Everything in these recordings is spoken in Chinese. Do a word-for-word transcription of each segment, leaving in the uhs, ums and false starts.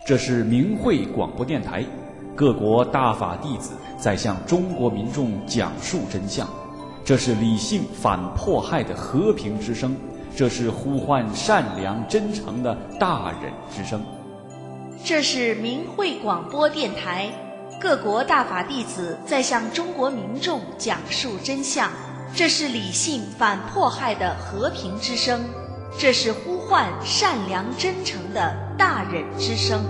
这是明慧广播电台，各国大法弟子在向中国民众讲述真相。这是理性反迫害的和平之声，这是呼唤善良真诚的大忍之声。 这是明慧广播电台，各国大法弟子在向中国民众讲述真相。这是理性反迫害的和平之声，这是呼唤善良真诚的大忍之声。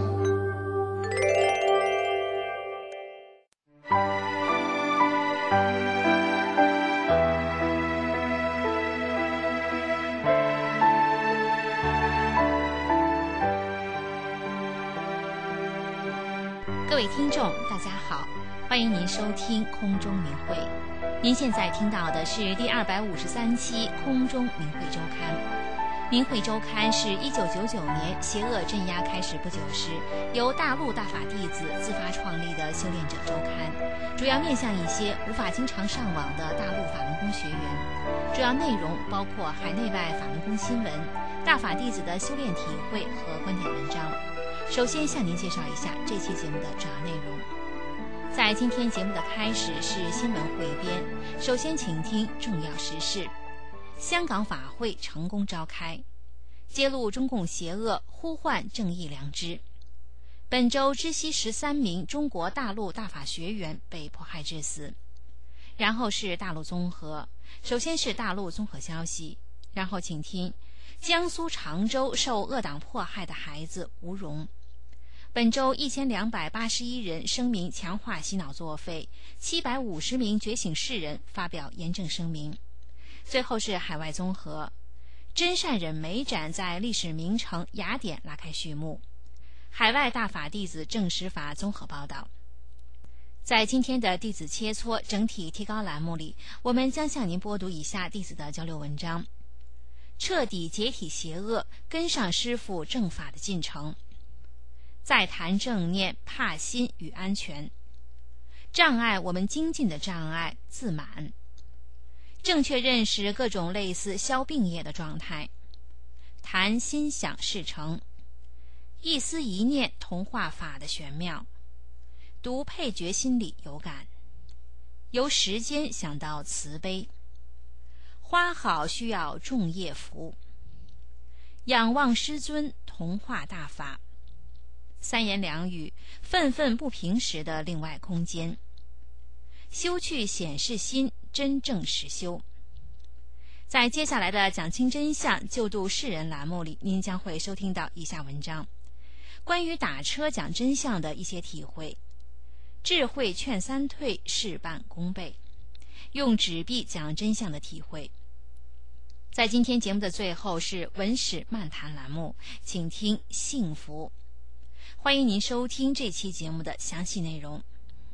各位听众大家好，欢迎您收听空中明慧。您现在听到的是第二百五十三期空中明慧周刊。明慧周刊是一九九九年邪恶镇压开始不久时，由大陆大法弟子自发创立的修炼者周刊，主要面向一些无法经常上网的大陆法轮功学员。主要内容包括海内外法轮功新闻、大法弟子的修炼体会和观点文章。首先向您介绍一下这期节目的主要内容。在今天节目的开始是新闻汇编，首先请听重要时事。香港法会成功召开，揭露中共邪恶，呼唤正义良知。本周知悉十三名中国大陆大法学员被迫害致死。然后是大陆综合，首先是大陆综合消息，然后请听江苏常州受恶党迫害的孩子吴荣。本周一千两百八十一人声明强化洗脑作废，七百五十名觉醒世人发表严正声明。最后是海外综合，真善忍美展在历史名城雅典拉开序幕。海外大法弟子证实法综合报道。在今天的弟子切磋整体提高栏目里，我们将向您播读以下弟子的交流文章：彻底解体邪恶，跟上师父正法的进程。再谈正念、怕心与安全。障碍我们精进的障碍，自满。正确认识各种类似消病业的状态。谈心想事成。一思一念同化法的玄妙。读配角心理有感。由时间想到慈悲。花好需要种叶福。仰望师尊，同化大法。三言两语，愤愤不平时的另外空间。修去显示心，真正实修。在接下来的讲清真相救度世人栏目里，您将会收听到以下文章：关于打车讲真相的一些体会。智慧劝三退，事半功倍。用纸币讲真相的体会。在今天节目的最后是文史漫谈栏目，请听幸福。欢迎您收听这期节目的详细内容。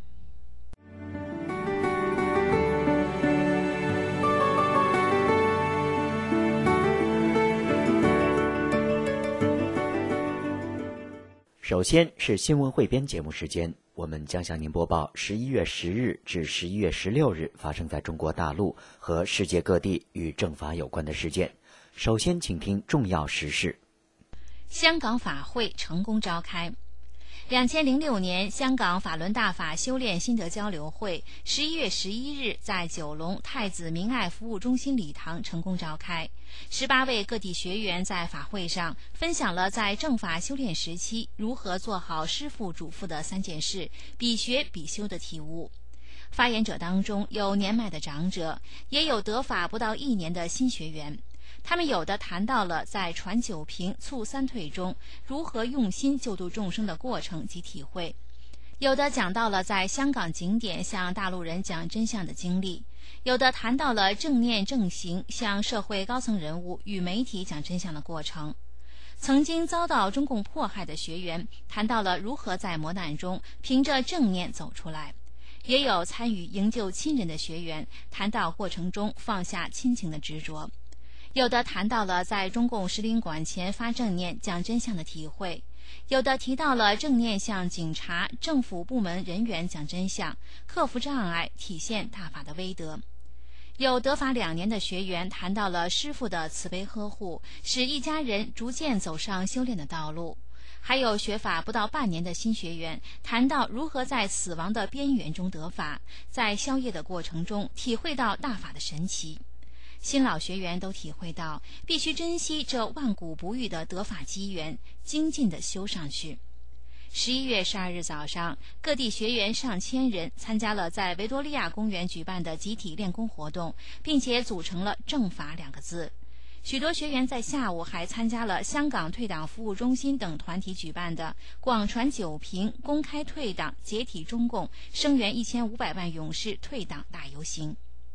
首先是新闻汇编节目时间，我们将向您播报十一月十日至十一月十六日发生在中国大陆和世界各地与正法有关的事件。首先请听重要时事。 香港法会成功召开。两千零六年香港法轮大法修炼心得交流会十一月十一日在九龙太子明爱服务中心礼堂成功召开。十八位各地学员在法会上分享了在正法修炼时期如何做好师父嘱咐的三件事，比学比修的体悟。发言者当中有年迈的长者，也有得法不到一年的新学员。他们有的谈到了在传九平促三退中如何用心救度众生的过程及体会，有的讲到了在香港景点向大陆人讲真相的经历，有的谈到了正念正行向社会高层人物与媒体讲真相的过程。曾经遭到中共迫害的学员谈到了如何在磨难中凭着正念走出来，也有参与营救亲人的学员谈到过程中放下亲情的执着。有的谈到了在中共使领馆前发正念讲真相的体会，有的提到了正念向警察、政府部门人员讲真相，克服障碍，体现大法的威德。有得法两年的学员谈到了师父的慈悲呵护，使一家人逐渐走上修炼的道路。 还有学法不到半年的新学员谈到如何在死亡的边缘中得法，在消业的过程中体会到大法的神奇。新老学员都体会到必须珍惜这万古不遇的得法机缘，精进地修上去。十一月十二日早上，各地学员上千人参加了在维多利亚公园举办的集体练功活动，并且组成了正法两个字。许多学员在下午还参加了香港退党服务中心等团体举办的广传九平公开退党解体中共声援一千五百万勇士退党大游行。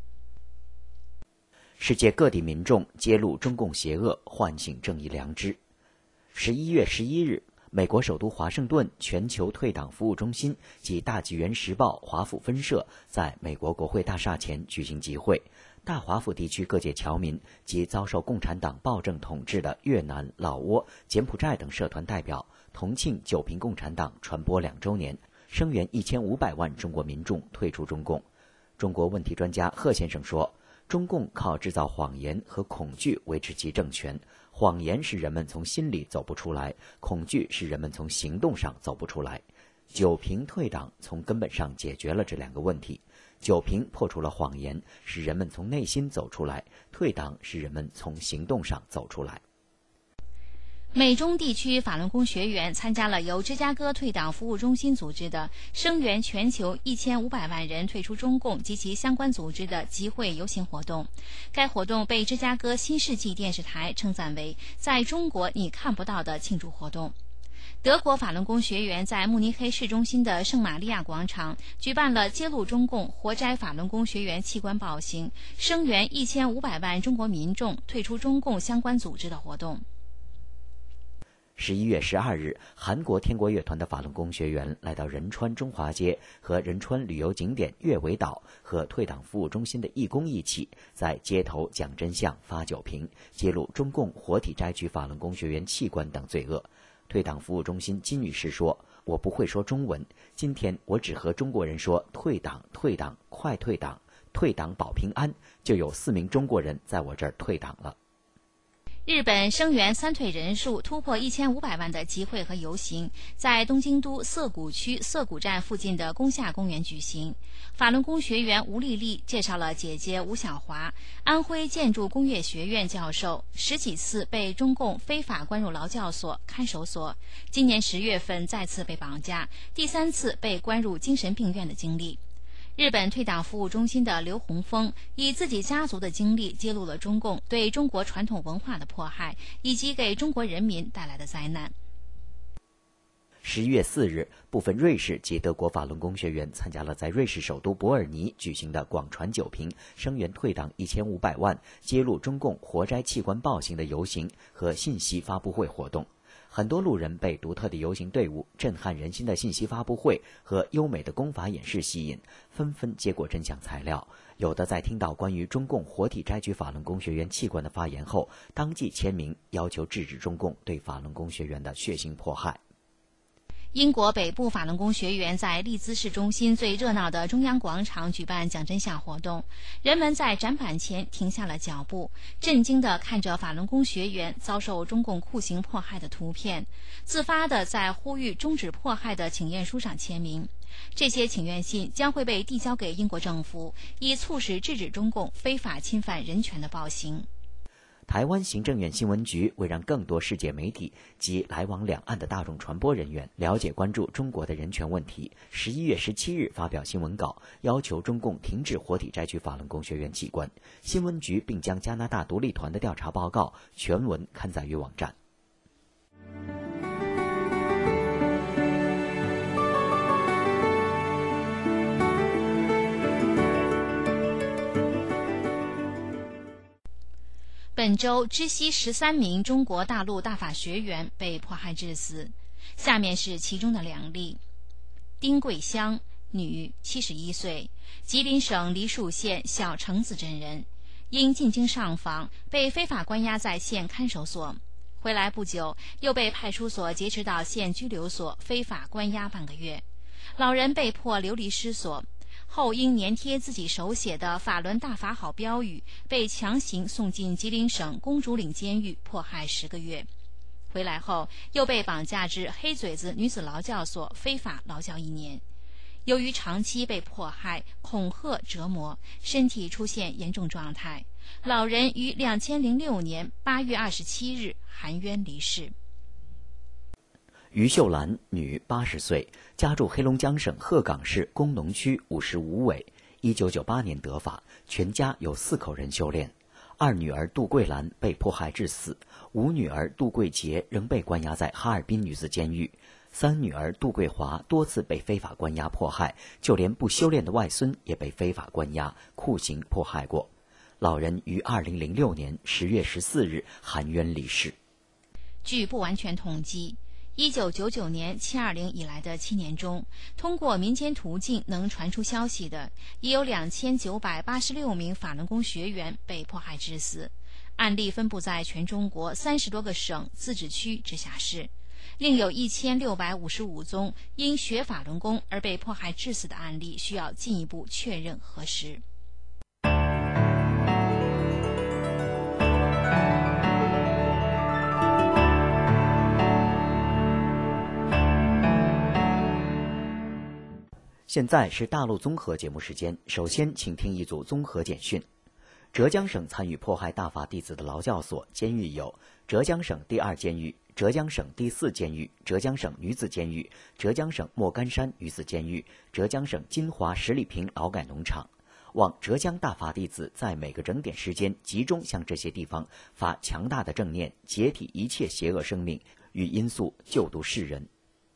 世界各地民众揭露中共邪恶，唤醒正义良知。十一月十一日，美国首都华盛顿全球退党服务中心及大纪元时报华府分社在美国国会大厦前举行集会。大华府地区各界侨民及遭受共产党暴政统治的越南、老挝、柬埔寨等社团代表同庆九平共产党传播两周年，声援一千五百万中国民众退出中共。中国问题专家贺先生说，中共靠制造谎言和恐惧维持其政权，谎言使人们从心里走不出来，恐惧使人们从行动上走不出来。九平退党从根本上解决了这两个问题。九平破除了谎言，使人们从内心走出来；退党使人们从行动上走出来。 美中地区法轮功学员参加了由芝加哥退党服务中心组织的声援全球一千五百万人退出中共及其相关组织的集会游行活动。该活动被芝加哥新世纪电视台称赞为在中国你看不到的庆祝活动。德国法轮功学员在慕尼黑市中心的圣玛利亚广场举办了揭露中共活摘法轮功学员器官暴行，声援一千五百万中国民众退出中共相关组织的活动。 十一月十二日，韩国天国乐团的法轮功学员来到仁川中华街和仁川旅游景点月尾岛和退党服务中心的义工一起，在街头讲真相、发酒瓶，揭露中共活体摘取法轮功学员器官等罪恶。退党服务中心金女士说，我不会说中文，今天我只和中国人说退党退党快退党，退党保平安，就有四名中国人在我这儿退党了。 日本声援三退人数突破一千五百万的集会和游行，在东京都涩谷区涩谷站附近的宫下公园举行。法轮功学员吴丽丽介绍了姐姐吴小华，安徽建筑工业学院教授，十几次被中共非法关入劳教所、看守所，今年十月份再次被绑架，第三次被关入精神病院的经历。日本退党服务中心的刘洪峰以自己家族的经历揭露了中共对中国传统文化的迫害，以及给中国人民带来的灾难。 十一月四日，部分瑞士及德国法轮功学员参加了在瑞士首都伯尔尼举行的广传九平声援退党一千五百万揭露中共活摘器官暴行的游行和信息发布会活动。很多路人被独特的游行队伍、震撼人心的信息发布会和优美的功法演示吸引，纷纷接过真相材料。有的在听到关于中共活体摘取法轮功学员器官的发言后，当即签名要求制止中共对法轮功学员的血腥迫害。 英国北部法轮功学员在利兹市中心最热闹的中央广场举办讲真相活动，人们在展板前停下了脚步，震惊地看着法轮功学员遭受中共酷刑迫害的图片，自发地在呼吁终止迫害的请愿书上签名。这些请愿信将会被递交给英国政府，以促使制止中共非法侵犯人权的暴行。 台湾行政院新闻局为让更多世界媒体及来往两岸的大众传播人员了解关注中国的人权问题，十一月十七日发表新闻稿，要求中共停止活体摘取法轮功学员器官。新闻局并将加拿大独立团的调查报告全文刊载于网站。 本周，知悉十三名中国大陆大法学员被迫害致死。下面是其中的两例：丁桂香，女，七十一岁，吉林省梨树县小城子镇人，因进京上访，被非法关押在县看守所。回来不久，又被派出所劫持到县拘留所，非法关押半个月。老人被迫流离失所。后因粘贴自己手写的法轮大法好标语，被强行送进吉林省公主岭监狱，迫害十个月。 回来后又被绑架至黑嘴子女子劳教所非法劳教一年。由于长期被迫害、恐吓、折磨，身体出现严重状态，老人于两千零六年八月二十七日含冤离世。 于秀兰，女，八十岁，家住黑龙江省鹤岗市工农区五十五委。一九九八年得法，全家有四口人修炼。二女儿杜桂兰被迫害致死，五女儿杜桂杰仍被关押在哈尔滨女子监狱。三女儿杜桂华多次被非法关押迫害，就连不修炼的外孙也被非法关押、酷刑迫害过。老人于二零零六年十月十四日含冤离世。 据不完全统计，一九九九年七二零以来的七年中，通过民间途径能传出消息的，已有两千九百八十六名法轮功学员被迫害致死，案例分布在全中国三十多个省、自治区、直辖市。另有一千六百五十五宗因学法轮功而被迫害致死的案例，需要进一步确认核实。 现在是大陆综合节目时间，首先请听一组综合简讯。浙江省参与迫害大法弟子的劳教所、监狱有浙江省第二监狱、浙江省第四监狱、浙江省女子监狱、浙江省莫干山女子监狱、浙江省金华十里坪劳改农场。望浙江大法弟子在每个整点时间集中向这些地方发强大的正念，解体一切邪恶生命与因素，救度世人。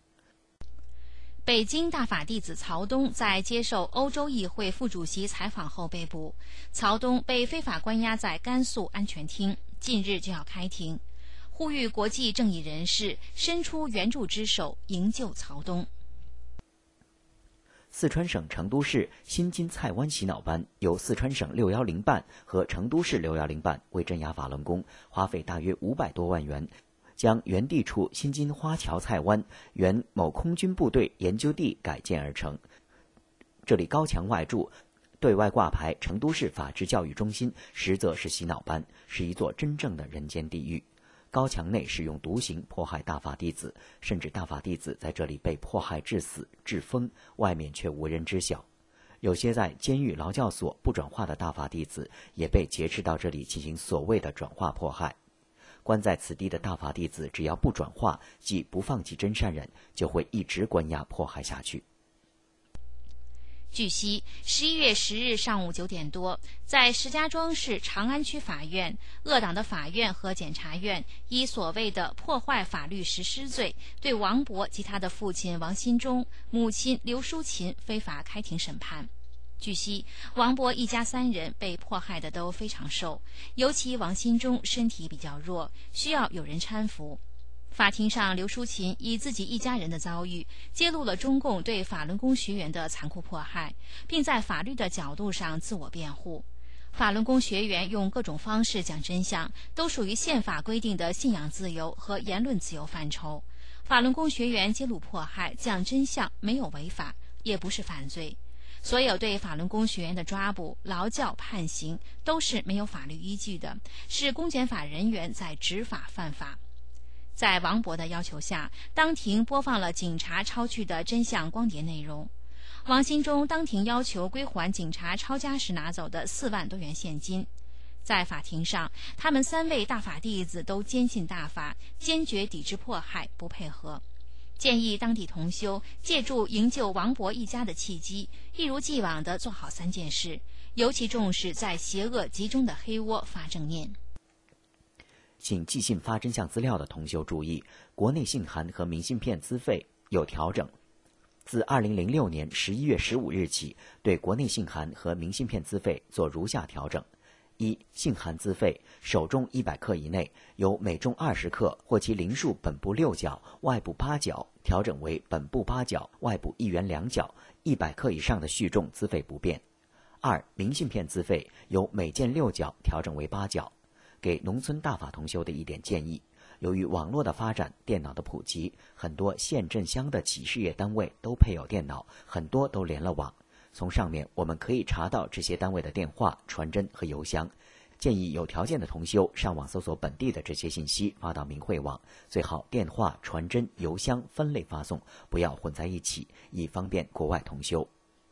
北京大法弟子曹东在接受欧洲议会副主席采访后被捕。曹东被非法关押在甘肃安全厅，近日就要开庭，呼吁国际正义人士伸出援助之手，营救曹东。 四川省成都市新津蔡湾洗脑班由四川省六一零办和成都市六一零办为镇压法轮功，花费大约五百多万元，将原地处新津花桥蔡湾原某空军部队研究地改建而成。这里高墙外筑，对外挂牌成都市法治教育中心，实则是洗脑班，是一座真正的人间地狱。高墙内使用毒刑迫害大法弟子，甚至大法弟子在这里被迫害致死、致疯，外面却无人知晓。有些在监狱劳教所不转化的大法弟子，也被劫持到这里进行所谓的转化迫害。关在此地的大法弟子，只要不转化，即不放弃真善忍，就会一直关押迫害下去。 据悉，十一月十日上午九点多，在石家庄市长安区法院，鄂党的法院和检察院以所谓的破坏法律实施罪，对王博及他的父亲王新忠、母亲刘淑琴非法开庭审判。据悉，王博一家三人被迫害的都非常瘦，尤其王新忠身体比较弱，需要有人搀扶。法庭上，刘淑琴以自己一家人的遭遇，揭露了中共对法轮功学员的残酷迫害，并在法律的角度上自我辩护。法轮功学员用各种方式讲真相，都属于宪法规定的信仰自由和言论自由范畴。法轮功学员揭露迫害、讲真相没有违法，也不是犯罪。所有对法轮功学员的抓捕、劳教、判刑都是没有法律依据的，是公检法人员在执法犯法。在王博的要求下，当庭播放了警察抄去的真相光碟内容。王新忠当庭要求归还警察抄家时拿走的四万多元现金。在法庭上，他们三位大法弟子都坚信大法，坚决抵制迫害，不配合。建议当地同修借助营救王博一家的契机，一如既往地做好三件事，尤其重视在邪恶集中的黑窝发正念。 请寄信发真相资料的同修注意，国内信函和明信片资费有调整。自二零零六年十一月十五日起，对国内信函和明信片资费做如下调整：一、信函资费，首重一百克以内，由每重二十克或其零数本部六角、外部八角，调整为本部八角、外部一元两角；一百克以上的续重资费不变。二、明信片资费，由每件六角调整为八角。给农村大法同修的一点建议：由于网络的发展、电脑的普及，很多县镇乡的企事业单位都配有电脑，很多都连了网。从上面我们可以查到这些单位的电话、传真和邮箱。 建议有条件的同修上网搜索本地的这些信息，发到明慧网，最好电话、传真、邮箱分类发送，不要混在一起，以方便国外同修。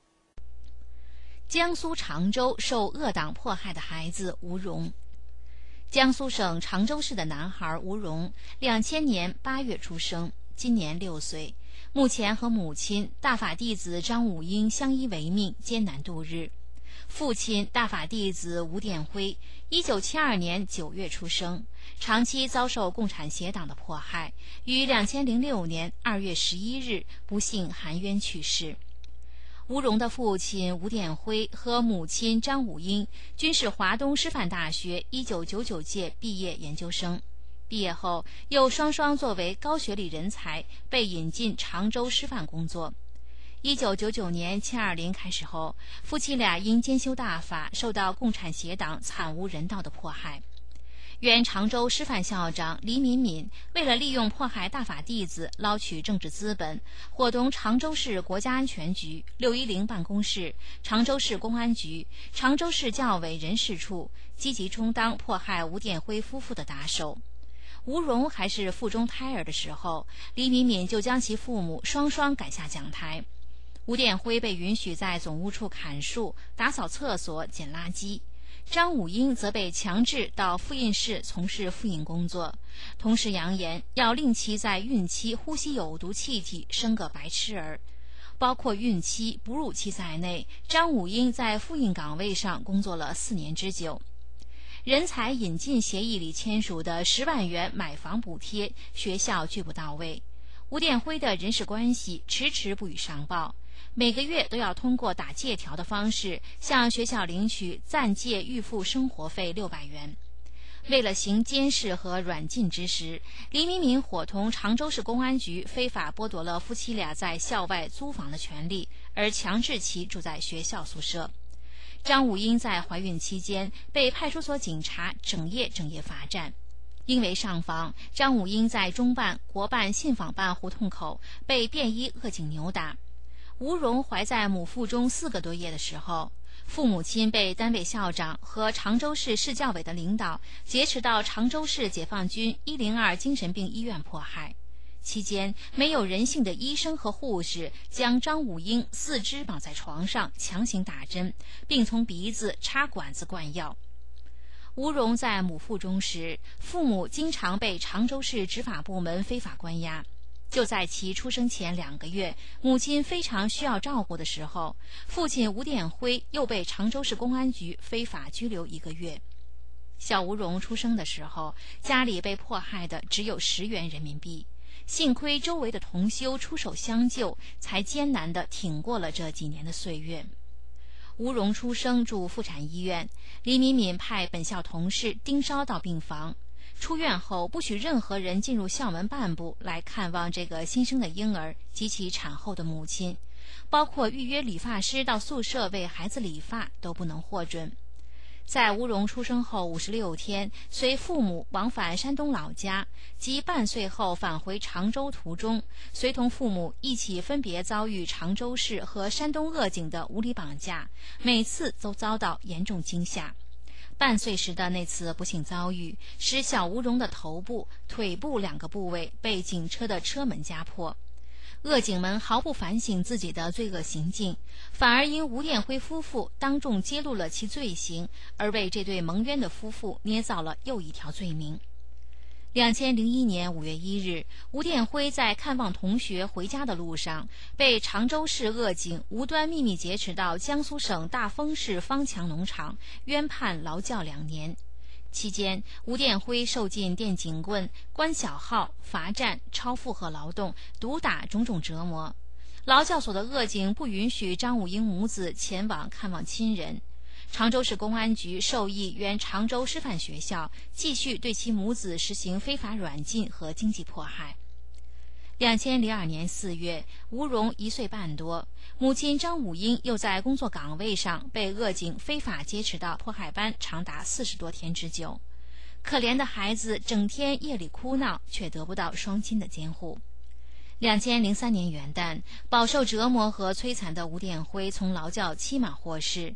江苏常州受恶党迫害的孩子吴荣。江苏省常州市的男孩吴荣，两千年八月出生，今年六岁，目前和母亲大法弟子张武英相依为命，艰难度日。父亲大法弟子吴殿辉，一九七二年九月出生，长期遭受共产协党的迫害，于两千零六年二月十一日不幸含冤去世。吴荣的父亲吴殿辉和母亲张武英均是华东师范大学一九九九届毕业研究生，毕业后又双双作为高学历人才被引进常州师范工作。一九九九年七二零开始后，夫妻俩因兼修大法，受到共产协党惨无人道的迫害。原常州师范校长李敏敏为了利用迫害大法弟子捞取政治资本，伙同常州市国家安全局、六一零办公室、常州市公安局、常州市教委人事处，积极充当迫害吴殿辉夫妇的打手。吴荣还是腹中胎儿的时候，李敏敏就将其父母双双赶下讲台。吴殿辉被允许在总务处砍树、打扫厕所、捡垃圾。张武英则被强制到复印室从事复印工作，同时扬言要令其在孕期呼吸有毒气体，生个白痴儿。包括孕期、哺乳期在内，张武英在复印岗位上工作了四年之久。人才引进协议里签署的十万元买房补贴，学校拒不到位。吴殿辉的人事关系迟迟不予上报，每个月都要通过打借条的方式向学校领取暂借预付生活费六百元。为了行监视和软禁之实，李敏敏伙同常州市公安局非法剥夺了夫妻俩在校外租房的权利，而强制其住在学校宿舍。张武英在怀孕期间被派出所警察整夜整夜罚站。因为上访，张武英在中办、国办、信访办胡同口被便衣恶警扭打。吴荣怀在母腹中四个多月的时候，父母亲被单位校长和常州市市教委的领导劫持到常州市解放军一零二精神病医院迫害。期间，没有人性的医生和护士将张武英四肢绑在床上强行打针，并从鼻子插管子灌药。吴荣在母腹中时，父母经常被常州市执法部门非法关押。就在其出生前两个月，母亲非常需要照顾的时候，父亲吴殿辉又被常州市公安局非法拘留一个月。小吴荣出生的时候，家里被迫害的只有十元人民币，幸亏周围的同修出手相救，才艰难地挺过了这几年的岁月。吴荣出生住妇产医院，李敏敏派本校同事盯梢到病房。出院后，不许任何人进入校门半步来看望这个新生的婴儿及其产后的母亲，包括预约理发师到宿舍为孩子理发都不能获准。在吴荣出生后五十六天，随父母往返山东老家，及半岁后返回常州途中，随同父母一起分别遭遇常州市和山东恶警的无理绑架，每次都遭到严重惊吓。半岁时的那次不幸遭遇，使小吴荣的头部、腿部两个部位被警车的车门夹破。恶警们毫不反省自己的罪恶行径，反而因吴殿辉夫妇当众揭露了其罪行，而为这对蒙冤的夫妇捏造了又一条罪名。两千零一年五月一日，吴殿辉在看望同学回家的路上，被常州市恶警无端秘密劫持到江苏省大丰市方强农场，冤判劳教两年。期间，吴殿辉受尽电警棍、关小号、罚站、超负荷劳动、毒打种种折磨。劳教所的恶警不允许张武英母子前往看望亲人。常州市公安局授意原常州师范学校继续对其母子实行非法软禁和经济迫害。两千零二年四月，吴荣一岁半多，母亲张武英又在工作岗位上被恶警非法劫持到迫害班，长达四十多天之久。可怜的孩子整天夜里哭闹，却得不到双亲的监护。两千零三年元旦，饱受折磨和摧残的吴殿辉从劳教期满获释。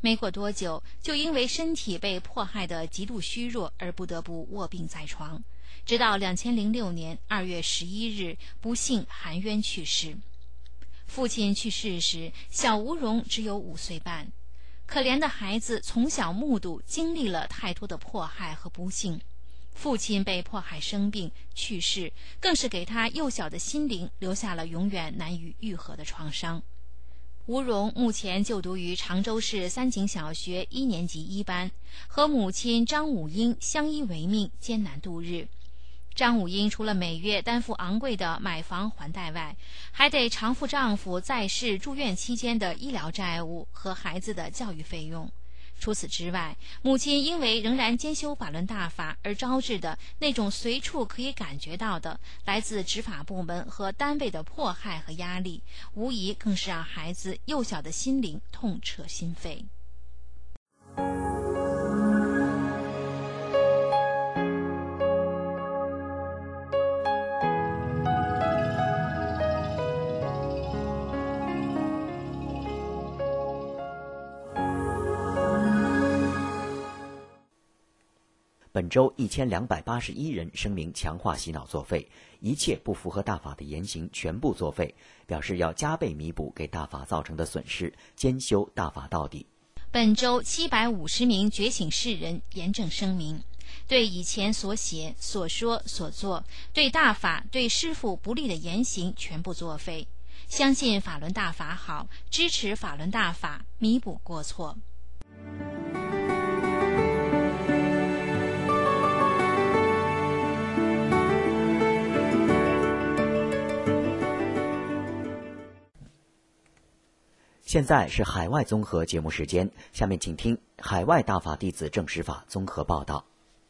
没过多久，就因为身体被迫害得极度虚弱而不得不卧病在床，直到两千零六年二月十一日不幸含冤去世。父亲去世时，小吴荣只有五岁半。可怜的孩子从小目睹经历了太多的迫害和不幸，父亲被迫害生病去世，更是给他幼小的心灵留下了永远难以愈合的创伤。吴荣目前就读于常州市三井小学一年级一班，和母亲张武英相依为命，艰难度日。张武英除了每月担负昂贵的买房还贷外，还得偿付丈夫在世住院期间的医疗债务和孩子的教育费用。除此之外，母亲因为仍然兼修法轮大法而招致的那种随处可以感觉到的来自执法部门和单位的迫害和压力，无疑更是让孩子幼小的心灵痛彻心扉。 本周一千两百八十一人声明强化洗脑作废，一切不符合大法的言行全部作废，表示要加倍弥补给大法造成的损失，兼修大法到底。 本周七百五十名觉醒世人严正声明，对以前所写、所说、所做，对大法、对师父不利的言行全部作废，相信法轮大法好，支持法轮大法，弥补过错。 现在是海外综合节目时间，下面请听海外大法弟子证实法综合报道。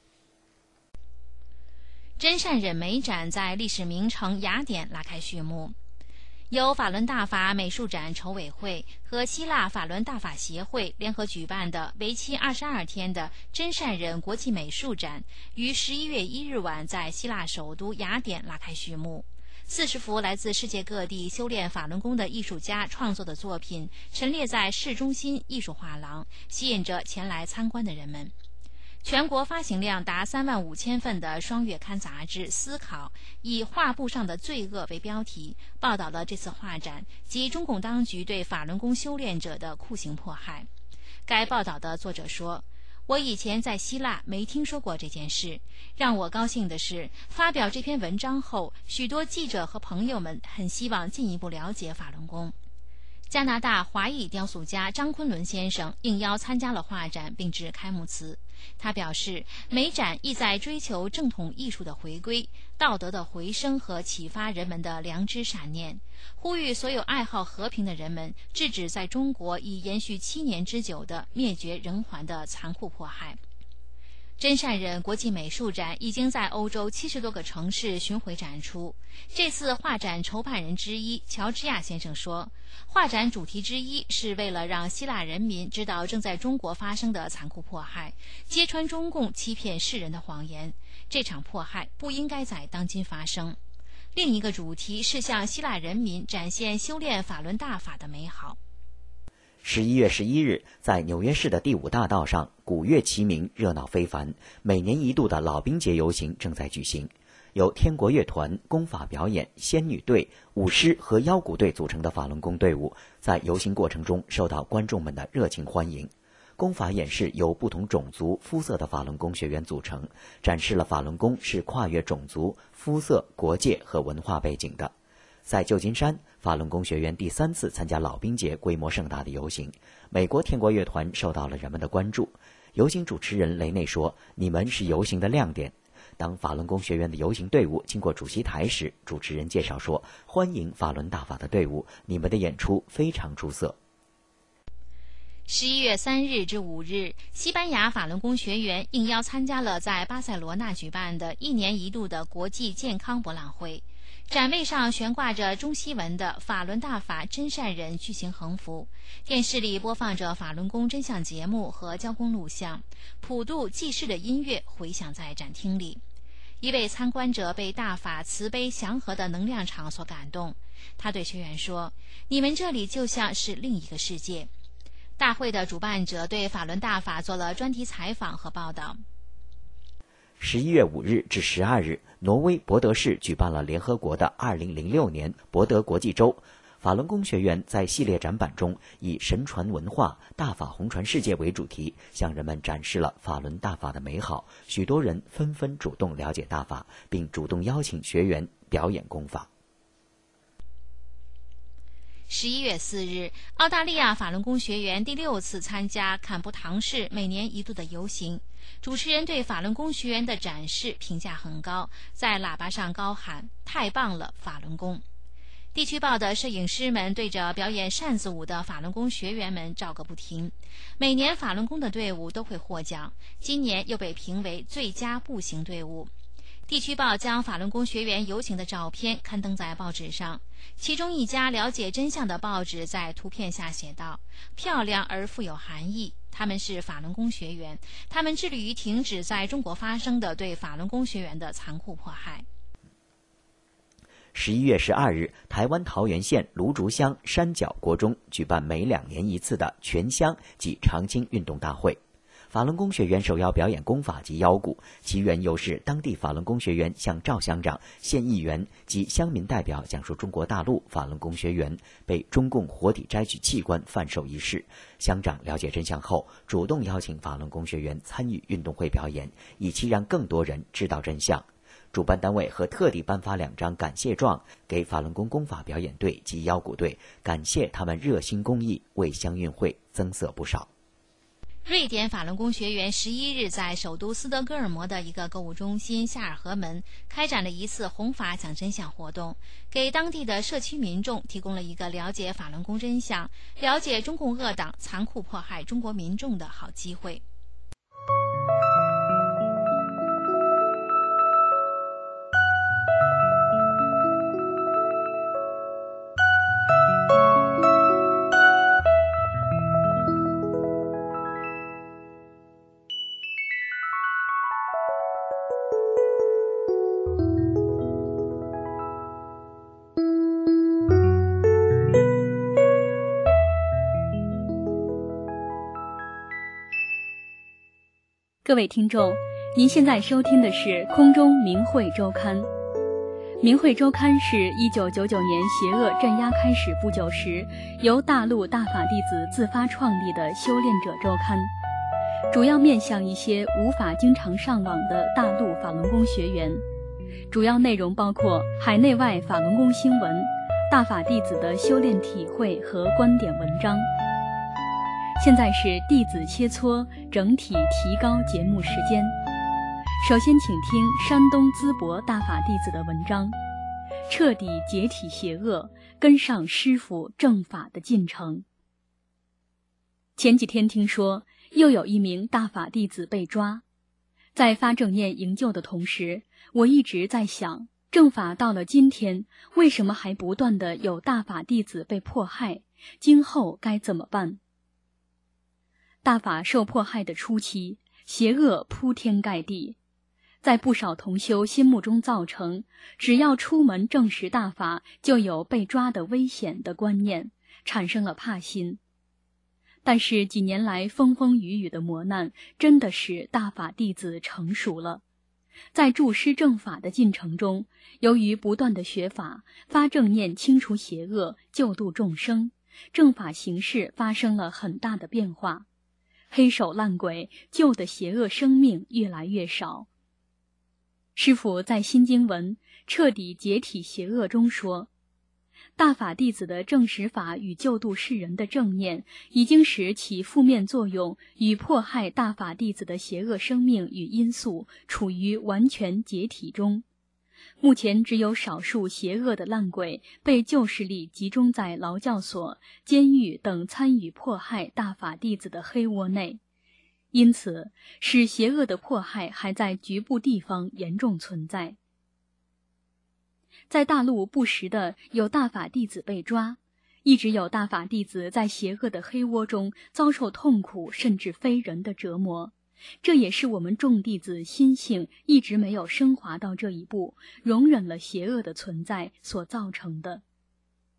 真善忍美展在历史名城雅典拉开序幕，由法轮大法美术展筹委会和希腊法轮大法协会联合举办的为期二十二天的真善忍国际美术展，于十一月一日晚在希腊首都雅典拉开序幕。四十幅来自世界各地修炼法轮功的艺术家创作的作品陈列在市中心艺术画廊，吸引着前来参观的人们。全国发行量达三万五千份的双月刊杂志《思考》以画布上的罪恶为标题，报道了这次画展及中共当局对法轮功修炼者的酷刑迫害。该报道的作者说，我以前在希腊没听说过这件事，让我高兴的是，发表这篇文章后，许多记者和朋友们很希望进一步了解法轮功。加拿大华裔雕塑家张昆仑先生应邀参加了画展并致开幕词。他表示，美展意在追求正统艺术的回归、道德的回升和启发人们的良知善念，呼吁所有爱好和平的人们制止在中国已延续七年之久的灭绝人寰的残酷迫害。真善忍国际美术展已经在欧洲七十多个城市巡回展出。这次画展筹办人之一乔治亚先生说，画展主题之一是为了让希腊人民知道正在中国发生的残酷迫害，揭穿中共欺骗世人的谎言，这场迫害不应该在当今发生。另一个主题是向希腊人民展现修炼法轮大法的美好。 十一月十一日，在纽约市的第五大道上，鼓乐齐鸣，热闹非凡。每年一度的老兵节游行正在举行，由天国乐团、功法表演、仙女队、舞狮和腰鼓队组成的法轮功队伍，在游行过程中受到观众们的热情欢迎。功法演示由不同种族、肤色的法轮功学员组成，展示了法轮功是跨越种族、肤色、国界和文化背景的。在旧金山，法轮功学员第三次参加老兵节规模盛大的游行，美国天国乐团受到了人们的关注。游行主持人雷内说，你们是游行的亮点。当法轮功学员的游行队伍经过主席台时，主持人介绍说，欢迎法轮大法的队伍，你们的演出非常出色。 十一月三日至五日，西班牙法轮功学员应邀参加了在巴塞罗那举办的一年一度的国际健康博览会。展位上悬挂着中西文的法轮大法真善忍巨型横幅，电视里播放着法轮功真相节目和教功录像，普度济世的音乐回响在展厅里。一位参观者被大法慈悲祥和的能量场所感动，他对学员说，你们这里就像是另一个世界。 大会的主办者对法轮大法做了专题采访和报道。 十一月五日至十二日，挪威博德市举办了联合国的二零零六年博德国际周。法轮功学员在系列展板中以神传文化、大法红传世界为主题，向人们展示了法轮大法的美好。许多人纷纷主动了解大法，并主动邀请学员表演功法。 十一月四日，澳大利亚法轮功学员第六次参加坎布唐市每年一度的游行。主持人对法轮功学员的展示评价很高，在喇叭上高喊“太棒了，法轮功”。地区报的摄影师们对着表演扇子舞的法轮功学员们照个不停。每年法轮功的队伍都会获奖，今年又被评为最佳步行队伍。地区报将法轮功学员游行的照片刊登在报纸上，其中一家了解真相的报纸在图片下写道：“漂亮而富有含义。他们是法轮功学员，他们致力于停止在中国发生的对法轮功学员的残酷迫害。” 十一月十二日，台湾桃园县芦竹乡山脚国中举办每两年一次的全乡及长青运动大会。法轮功学员受邀表演功法及腰鼓，其缘由是当地法轮功学员向赵乡长、县议员及乡民代表讲述中国大陆法轮功学员被中共活体摘取器官贩售一事。乡长了解真相后，主动邀请法轮功学员参与运动会表演，以期让更多人知道真相。主办单位和特地颁发两张感谢状给法轮功功法表演队及腰鼓队，感谢他们热心公益，为乡运会增色不少。 瑞典法轮功学员十一日在首都斯德哥尔摩的一个购物中心夏尔河门开展了一次弘法讲真相活动，给当地的社区民众提供了一个了解法轮功真相、了解中共恶党残酷迫害中国民众的好机会。 各位听众，您现在收听的是空中明慧周刊。明慧周刊是一九九九年邪恶镇压开始不久时，由大陆大法弟子自发创立的修炼者周刊，主要面向一些无法经常上网的大陆法轮功学员。主要内容包括海内外法轮功新闻、大法弟子的修炼体会和观点文章。现在是弟子切磋整体提高节目时间。首先请听山东淄博大法弟子的文章，彻底解体邪恶，跟上师父正法的进程。前几天听说又有一名大法弟子被抓，在发正念营救的同时，我一直在想，正法到了今天，为什么还不断的有大法弟子被迫害？今后该怎么办？大法受迫害的初期，邪恶铺天盖地，在不少同修心目中造成只要出门证实大法就有被抓的危险的观念，产生了怕心。但是几年来风风雨雨的磨难，真的使大法弟子成熟了。在助师正法的进程中，由于不断的学法、发正念清除邪恶、救度众生，正法形势发生了很大的变化。黑手烂鬼救的邪恶生命越来越少。师父在心经文彻底解体邪恶中说，大法弟子的正实法与救度世人的正念，已经使其负面作用与迫害大法弟子的邪恶生命与因素处于完全解体中。目前只有少数邪恶的烂鬼被旧势力集中在劳教所、监狱等参与迫害大法弟子的黑窝内，因此使邪恶的迫害还在局部地方严重存在。在大陆不时的有大法弟子被抓，一直有大法弟子在邪恶的黑窝中遭受痛苦甚至非人的折磨，这也是我们众弟子心性一直没有升华到这一步，容忍了邪恶的存在所造成的。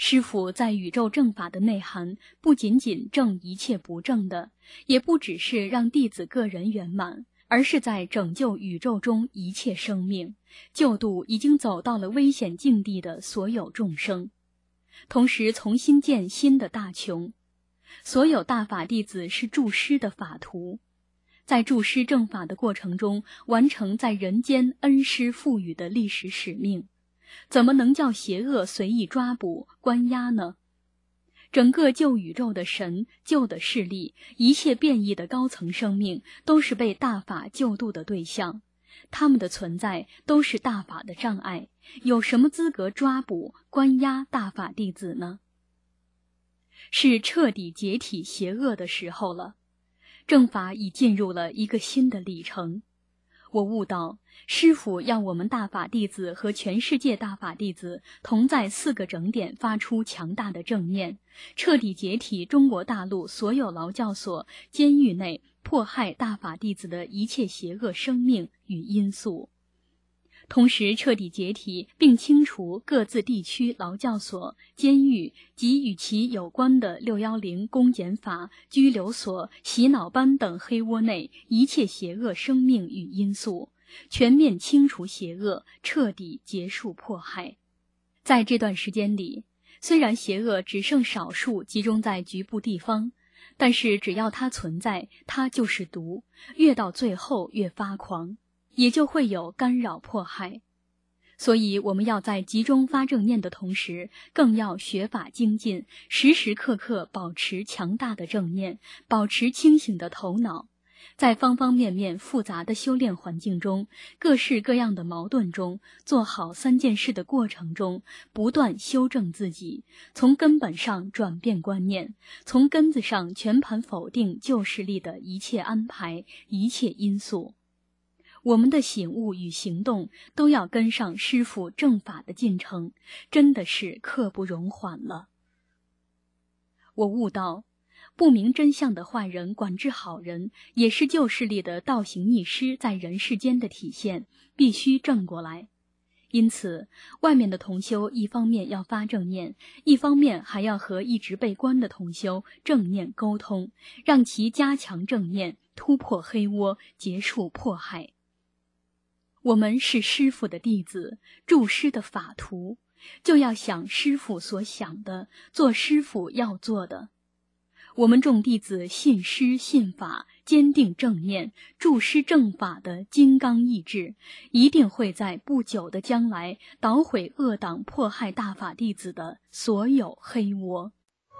师父在宇宙正法的内涵，不仅仅正一切不正的，也不只是让弟子个人圆满，而是在拯救宇宙中一切生命，救度已经走到了危险境地的所有众生，同时重新建新的大琼。所有大法弟子是助师的法徒，在助师正法的过程中，完成在人间恩师赋予的历史使命，怎么能叫邪恶随意抓捕关押呢？整个救宇宙的神、救的势力，一切变异的高层生命，都是被大法救度的对象，他们的存在都是大法的障碍，有什么资格抓捕、关押大法弟子呢？是彻底解体邪恶的时候了，正法已进入了一个新的里程。我悟到，师父要我们大法弟子和全世界大法弟子同在四个整点发出强大的正念，彻底解体中国大陆所有劳教所、监狱内迫害大法弟子的一切邪恶生命与因素，同时彻底解体并清除各自地区劳教所、监狱及与其有关的六一零公检法、拘留所、洗脑班等黑窝内一切邪恶生命与因素，全面清除邪恶，彻底结束迫害。在这段时间里，虽然邪恶只剩少数集中在局部地方，但是只要它存在，它就是毒，越到最后越发狂，也就会有干扰迫害。所以我们要在集中发正念的同时，更要学法精进，时时刻刻保持强大的正念，保持清醒的头脑，在方方面面复杂的修炼环境中，各式各样的矛盾中，做好三件事的过程中，不断修正自己，从根本上转变观念，从根子上全盘否定旧势力的一切安排、一切因素。我们的醒悟与行动都要跟上师父正法的进程，真的是刻不容缓了。我悟到，不明真相的坏人管制好人，也是旧势力的倒行逆施在人世间的体现，必须正过来。因此，外面的同修一方面要发正念，一方面还要和一直被关的同修正念沟通，让其加强正念，突破黑窝，结束迫害。我们是师父的弟子，助师的法徒，就要想师父所想的，做师父要做的。我们众弟子信师信法，坚定正念，助师正法的金刚意志，一定会在不久的将来捣毁恶党迫害大法弟子的所有黑窝。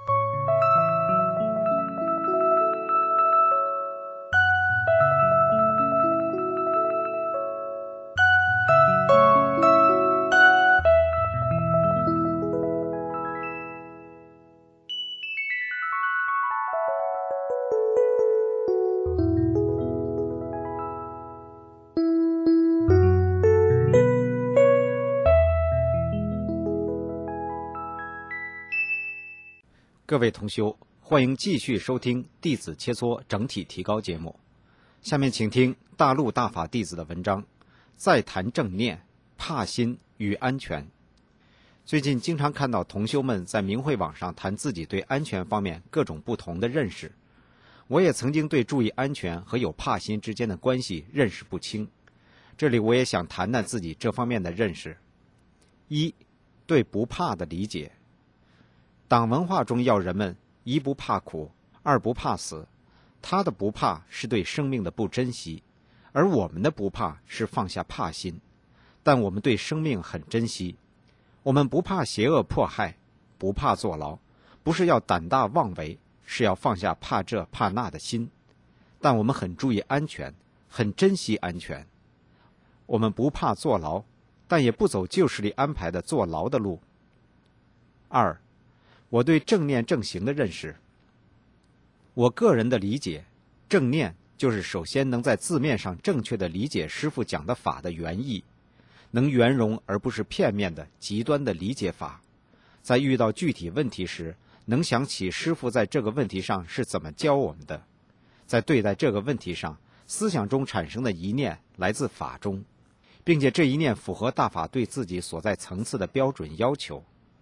各位同修，欢迎继续收听弟子切磋整体提高节目。下面请听大陆大法弟子的文章，再谈正念、怕心与安全。最近经常看到同修们在明慧网上谈自己对安全方面各种不同的认识。我也曾经对注意安全和有怕心之间的关系认识不清。这里我也想谈谈自己这方面的认识。一，对不怕的理解。党文化中要人们一不怕苦，二不怕死。他的不怕是对生命的不珍惜，而我们的不怕是放下怕心。但我们对生命很珍惜，我们不怕邪恶迫害，不怕坐牢，不是要胆大妄为，是要放下怕这怕那的心。但我们很注意安全，很珍惜安全。我们不怕坐牢，但也不走旧势力安排的坐牢的路。二，我对正念正行的认识。我个人的理解，正念就是首先能在字面上正确地理解师父讲的法的原意，能圆融而不是片面的极端的理解法。在遇到具体问题时，能想起师父在这个问题上是怎么教我们的。在对待这个问题上，思想中产生的一念来自法中，并且这一念符合大法对自己所在层次的标准要求。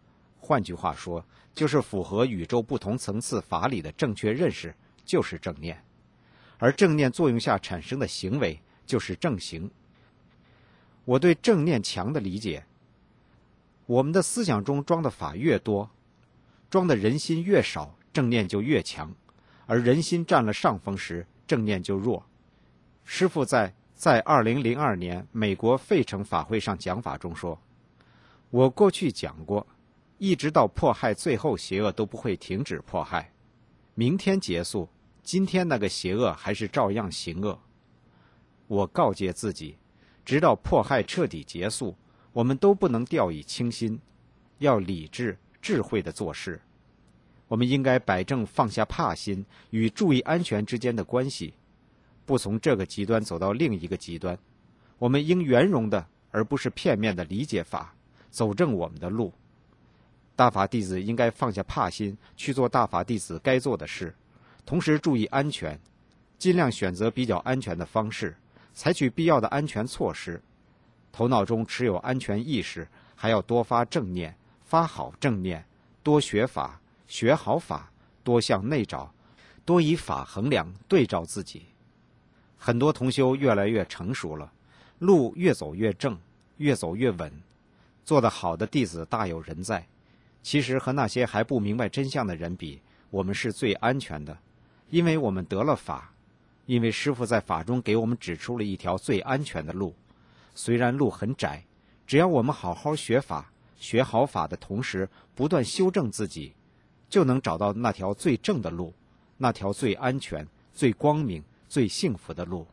换句话说，就是符合宇宙不同层次法理的正确认识，就是正念。而正念作用下产生的行为，就是正行。我对正念强的理解，我们的思想中装的法越多，装的人心越少，正念就越强，而人心占了上风时，正念就弱。师父在在二零零二年美国费城法会上讲法中说，我过去讲过，一直到迫害最后邪恶都不会停止迫害，明天结束，今天那个邪恶还是照样行恶。我告诫自己，直到迫害彻底结束，我们都不能掉以轻心，要理智智慧地做事。我们应该摆正放下怕心与注意安全之间的关系，不从这个极端走到另一个极端。我们应圆融的而不是片面的理解法，走正我们的路。大法弟子应该放下怕心，去做大法弟子该做的事，同时注意安全，尽量选择比较安全的方式，采取必要的安全措施。头脑中持有安全意识，还要多发正念，发好正念，多学法，学好法，多向内找，多以法衡量对照自己。很多同修越来越成熟了，路越走越正，越走越稳，做得好的弟子大有人在。其实和那些还不明白真相的人比，我们是最安全的，因为我们得了法，因为师父在法中给我们指出了一条最安全的路。虽然路很窄，只要我们好好学法，学好法的同时不断修正自己，就能找到那条最正的路，那条最安全、最光明、最幸福的路。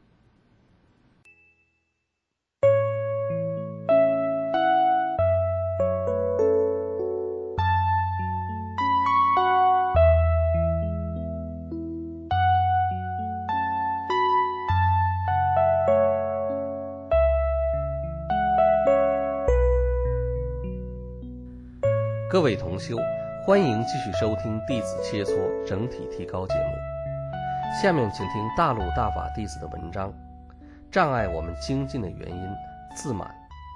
各位同修，欢迎继续收听弟子切磋整体提高节目。下面请听大陆大法弟子的文章，障碍我们精进的原因，自满。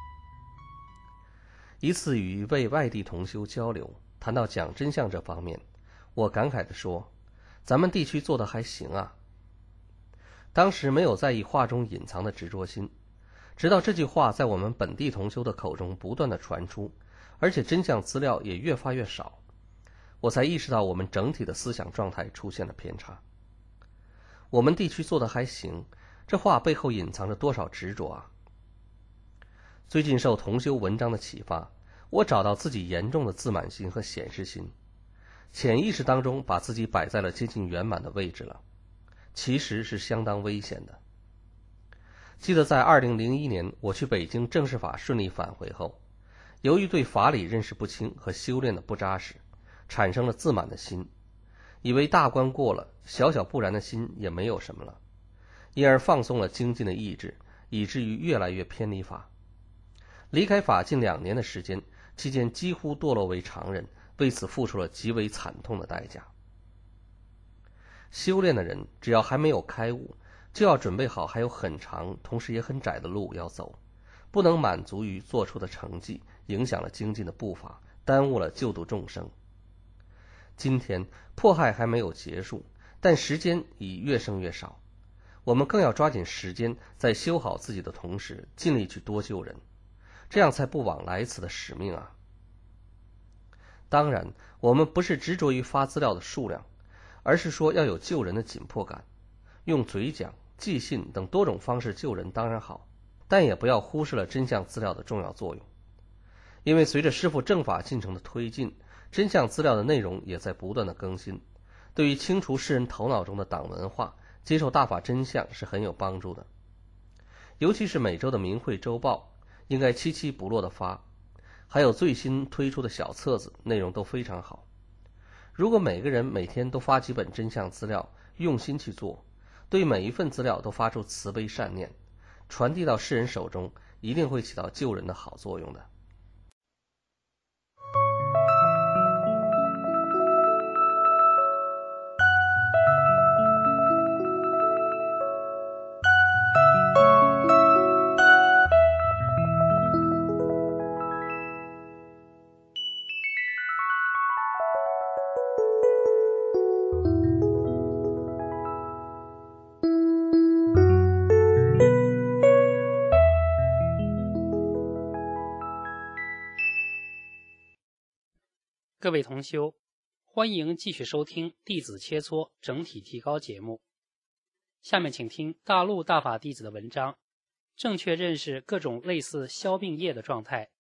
一次与一位外地同修交流，谈到讲真相这方面，我感慨地说，咱们地区做得还行啊。当时没有在意话中隐藏的执着心，直到这句话在我们本地同修的口中不断地传出，而且真相资料也越发越少，我才意识到我们整体的思想状态出现了偏差。我们地区做得还行，这话背后隐藏着多少执着啊！最近受同修文章的启发，我找到自己严重的自满心和显示心，潜意识当中把自己摆在了接近圆满的位置了，其实是相当危险的。记得在二零零一年我去北京正式法顺利返回后，由于对法理认识不清和修炼的不扎实，产生了自满的心，以为大关过了，小小不然的心也没有什么了，因而放松了精进的意志，以至于越来越偏离法。离开法近两年的时间，期间几乎堕落为常人，为此付出了极为惨痛的代价。修炼的人只要还没有开悟，就要准备好还有很长同时也很窄的路要走，不能满足于做出的成绩，影响了精进的步伐，耽误了救度众生。今天迫害还没有结束，但时间已越剩越少，我们更要抓紧时间，在修好自己的同时，尽力去多救人，这样才不枉来此的使命啊！当然，我们不是执着于发资料的数量，而是说要有救人的紧迫感。用嘴讲、寄信等多种方式救人当然好，但也不要忽视了真相资料的重要作用。因为随着师父正法进程的推进，真相资料的内容也在不断的更新，对于清除世人头脑中的党文化，接受大法真相是很有帮助的。尤其是每周的明慧周报，应该期期不落的发，还有最新推出的小册子，内容都非常好。如果每个人每天都发几本真相资料，用心去做，对每一份资料都发出慈悲善念，传递到世人手中，一定会起到救人的好作用的。 各位同修，欢迎继续收听弟子切磋整体提高节目。下面请听大陆大法弟子的文章，正确认识各种类似消病业的状态。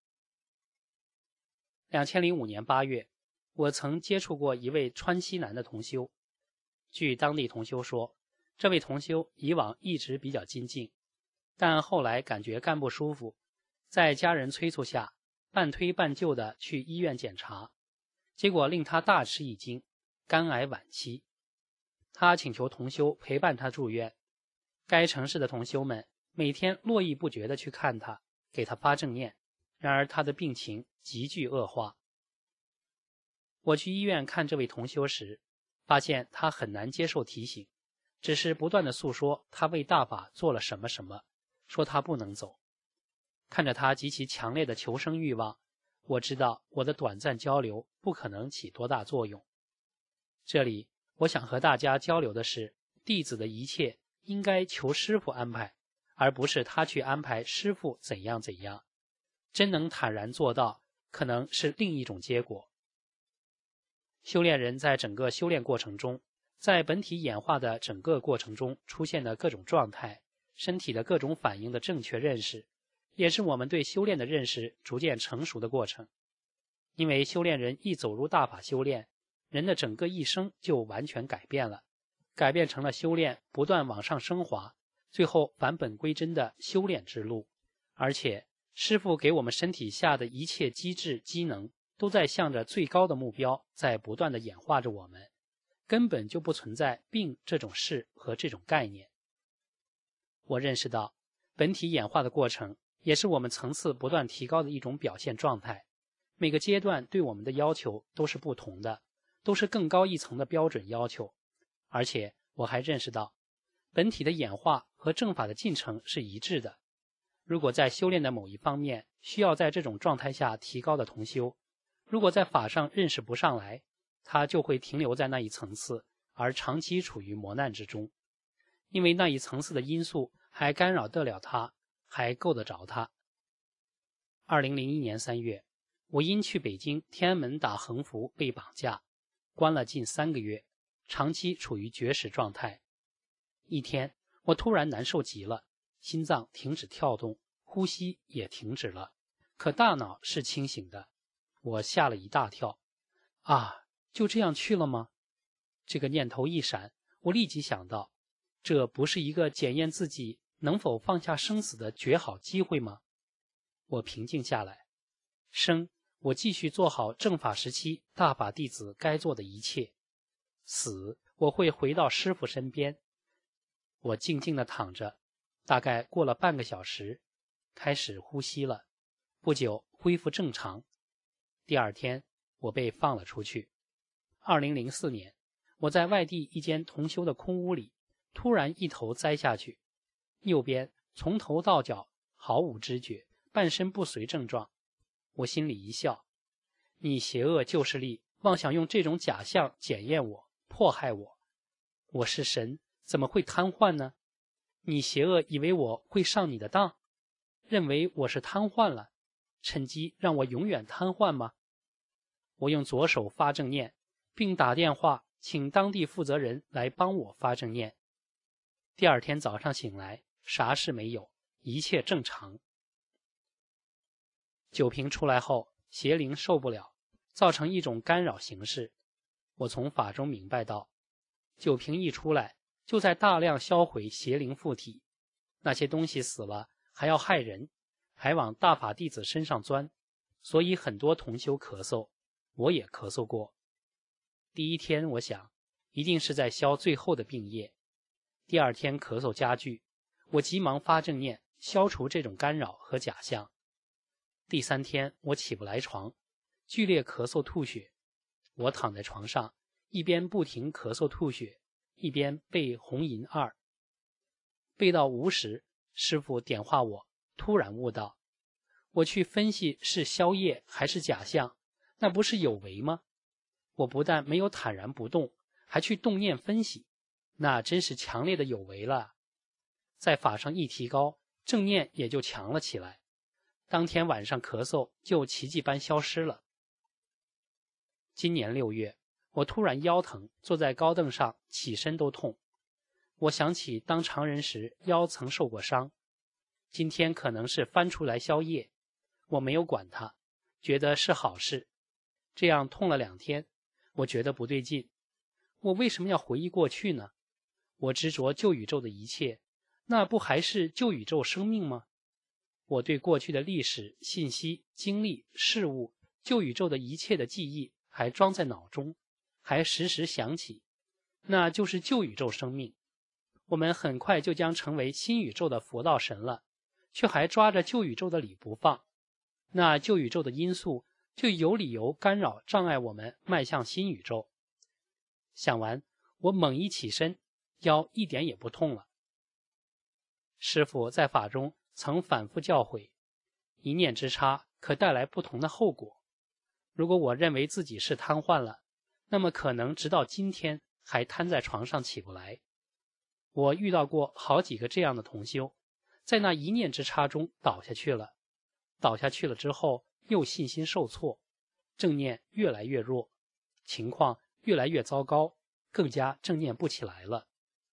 二零零五年八月，我曾接触过一位川西南的同修。据当地同修说，这位同修以往一直比较精进，但后来感觉肝不舒服，在家人催促下，半推半就的去医院检查，结果令他大吃一惊，肝癌晚期。他请求同修陪伴他住院，该城市的同修们每天络绎不绝地去看他，给他发正念，然而他的病情急剧恶化。我去医院看这位同修时，发现他很难接受提醒，只是不断地诉说他为大法做了什么什么，说他不能走。看着他极其强烈的求生欲望，我知道我的短暂交流不可能起多大作用。这里我想和大家交流的是，弟子的一切应该求师父安排，而不是他去安排师父怎样怎样。真能坦然做到，可能是另一种结果。修炼人在整个修炼过程中，在本体演化的整个过程中出现的各种状态，身体的各种反应的正确认识，也是我们对修炼的认识逐渐成熟的过程。因为修炼人一走入大法修炼，人的整个一生就完全改变了，改变成了修炼不断往上升华，最后返本归真的修炼之路。而且师父给我们身体下的一切机制机能，都在向着最高的目标在不断的演化着我们，根本就不存在病这种事和这种概念。我认识到本体演化的过程也是我们层次不断提高的一种表现状态，每个阶段对我们的要求都是不同的，都是更高一层的标准要求。而且我还认识到本体的演化和正法的进程是一致的。如果在修炼的某一方面需要在这种状态下提高的同修，如果在法上认识不上来，他就会停留在那一层次，而长期处于磨难之中，因为那一层次的因素还干扰得了他，还够得着他。二零零一年三月，我因去北京天安门打横幅被绑架，关了近三个月，长期处于绝食状态。一天，我突然难受极了，心脏停止跳动，呼吸也停止了，可大脑是清醒的。我吓了一大跳，啊，就这样去了吗？这个念头一闪，我立即想到，这不是一个检验自己能否放下生死的绝好机会吗？我平静下来，生，我继续做好正法时期大法弟子该做的一切；死，我会回到师父身边。我静静地躺着，大概过了半个小时，开始呼吸了，不久恢复正常。第二天，我被放了出去。二零零四年，我在外地一间同修的空屋里，突然一头栽下去，右边从头到脚毫无知觉，半身不遂症状。我心里一笑，你邪恶旧势力妄想用这种假象检验我，迫害我。我是神，怎么会瘫痪呢？你邪恶以为我会上你的当，认为我是瘫痪了，趁机让我永远瘫痪吗？我用左手发正念，并打电话请当地负责人来帮我发正念。第二天早上醒来，啥事没有，一切正常。酒瓶出来后，邪灵受不了，造成一种干扰形式。我从法中明白到，酒瓶一出来，就在大量销毁邪灵附体，那些东西死了还要害人，还往大法弟子身上钻，所以很多同修咳嗽，我也咳嗽过。第一天我想，一定是在消最后的病业。第二天咳嗽加剧，我急忙发正念，消除这种干扰和假象。第三天我起不来床，剧烈咳嗽吐血。我躺在床上，一边不停咳嗽吐血，一边背红银二。背到无时，师父点化我，突然悟到，我去分析是消业还是假象，那不是有为吗？我不但没有坦然不动，还去动念分析，那真是强烈的有为了。在法上一提高，正念也就强了起来，当天晚上咳嗽就奇迹般消失了。 今年六月，我突然腰疼，坐在高凳上起身都痛。我想起当常人时腰曾受过伤，今天可能是翻出来宵夜，我没有管它，觉得是好事。这样痛了两天，我觉得不对劲。我为什么要回忆过去呢？我执着旧宇宙的一切，那不还是旧宇宙生命吗？我对过去的历史、信息、经历、事物、旧宇宙的一切的记忆还装在脑中，还时时想起，那就是旧宇宙生命。我们很快就将成为新宇宙的佛道神了，却还抓着旧宇宙的理不放，那旧宇宙的因素就有理由干扰障碍我们迈向新宇宙。想完，我猛一起身，腰一点也不痛了。师父在法中曾反复教诲，一念之差可带来不同的后果。如果我认为自己是瘫痪了，那么可能直到今天还瘫在床上起不来。我遇到过好几个这样的同修，在那一念之差中倒下去了，倒下去了之后又信心受挫，正念越来越弱，情况越来越糟糕，更加正念不起来了。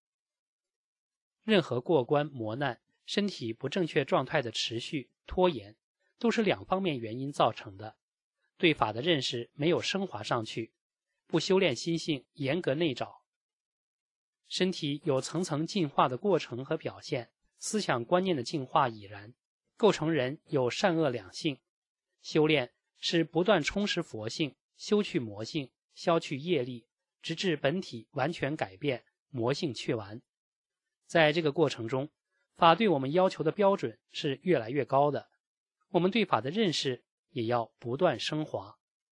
任何过关磨难，身体不正确状态的持续拖延，都是两方面原因造成的。对法的认识没有升华上去，不修炼心性，严格内找。身体有层层进化的过程和表现，思想观念的进化已然，构成人有善恶两性。修炼是不断充实佛性，修去魔性，消去业力，直至本体完全改变，魔性去完。在这个过程中，法对我们要求的标准是越来越高的，我们对法的认识也要不断升华。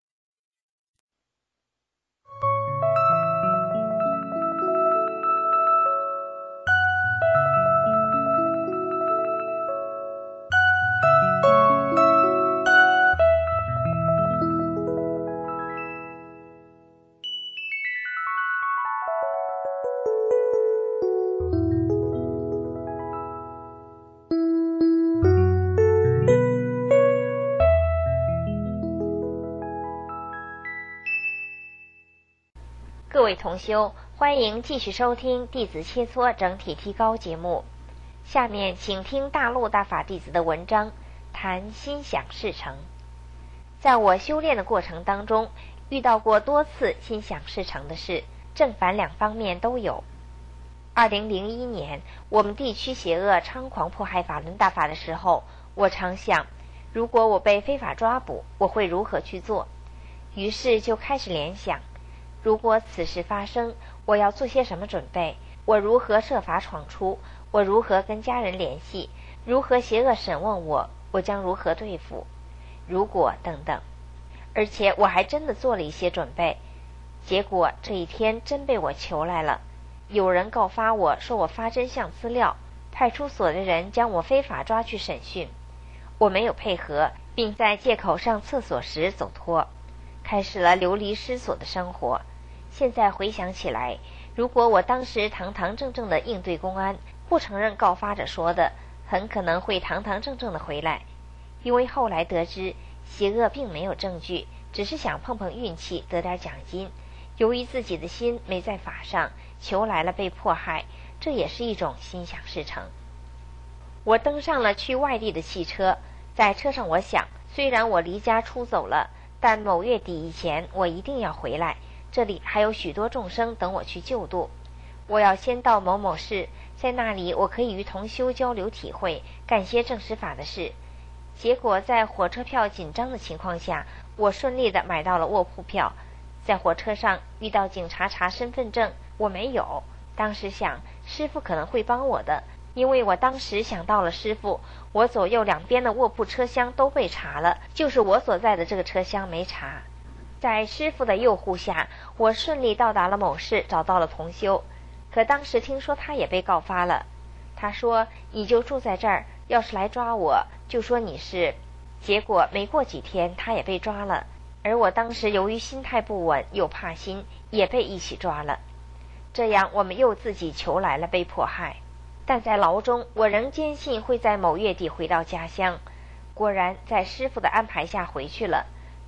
各位同修，欢迎继续收听弟子切磋整体提高节目。下面请听大陆大法弟子的文章，谈心想事成。在我修炼的过程当中，遇到过多次心想事成的事，正反两方面都有。二零零一年，我们地区邪恶猖狂迫害法轮大法的时候，我常想，如果我被非法抓捕，我会如何去做？于是就开始联想，如果此事发生，我要做些什么准备？我如何设法闯出？我如何跟家人联系？如何邪恶审问我？我将如何对付？如果等等。而且我还真的做了一些准备。结果这一天真被我求来了，有人告发我说我发真相资料，派出所的人将我非法抓去审讯。我没有配合，并在借口上厕所时走脱，开始了流离失所的生活。现在回想起来，如果我当时堂堂正正的应对公安，不承认告发者说的，很可能会堂堂正正的回来。因为后来得知，邪恶并没有证据，只是想碰碰运气，得点奖金。由于自己的心没在法上，求来了被迫害，这也是一种心想事成。我登上了去外地的汽车，在车上我想，虽然我离家出走了，但某月底以前我一定要回来，这里还有许多众生等我去救度。我要先到某某市，在那里我可以与同修交流体会，干些正实法的事。结果在火车票紧张的情况下，我顺利地买到了卧铺票。在火车上遇到警察查身份证，我没有。当时想，师父可能会帮我的，因为我当时想到了师父，我左右两边的卧铺车厢都被查了，就是我所在的这个车厢没查。在师父的诱护下，我顺利到达了某市，找到了同修。可当时听说他也被告发了，他说你就住在这儿，要是来抓我就说你是。结果没过几天他也被抓了，而我当时由于心态不稳又怕心，也被一起抓了。这样我们又自己求来了被迫害。但在牢中，我仍坚信会在某月底回到家乡。果然在师父的安排下回去了。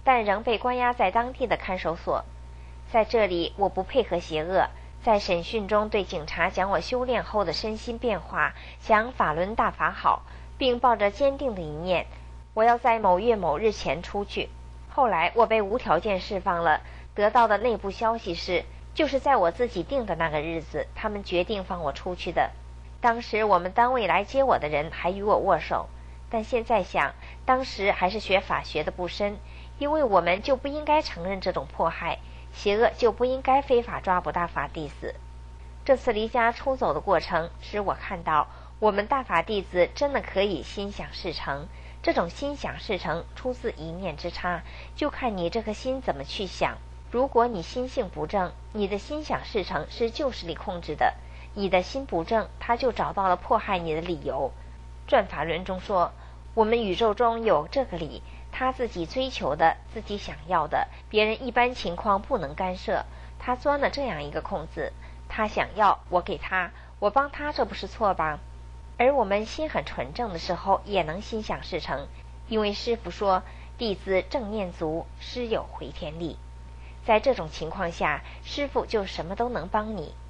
但仍被关押在当地的看守所。在这里，我不配合邪恶，在审讯中对警察讲我修炼后的身心变化，讲法轮大法好，并抱着坚定的一念，我要在某月某日前出去。后来我被无条件释放了，得到的内部消息是，就是在我自己定的那个日子，他们决定放我出去的。当时我们单位来接我的人还与我握手，但现在想，当时还是学法学的不深，因为我们就不应该承认这种迫害，邪恶就不应该非法抓捕大法弟子。这次离家出走的过程，使我看到我们大法弟子真的可以心想事成。这种心想事成出自一念之差，就看你这颗心怎么去想。如果你心性不正，你的心想事成是旧势力控制的，你的心不正，他就找到了迫害你的理由。转法轮中说，我们宇宙中有这个理，他自己追求的，自己想要的，别人一般情况不能干涉，他钻了这样一个空子，他想要，我给他，我帮他，这不是错吧？而我们心很纯正的时候，也能心想事成，因为师父说，弟子正念足，师有回天力。在这种情况下，师父就什么都能帮你。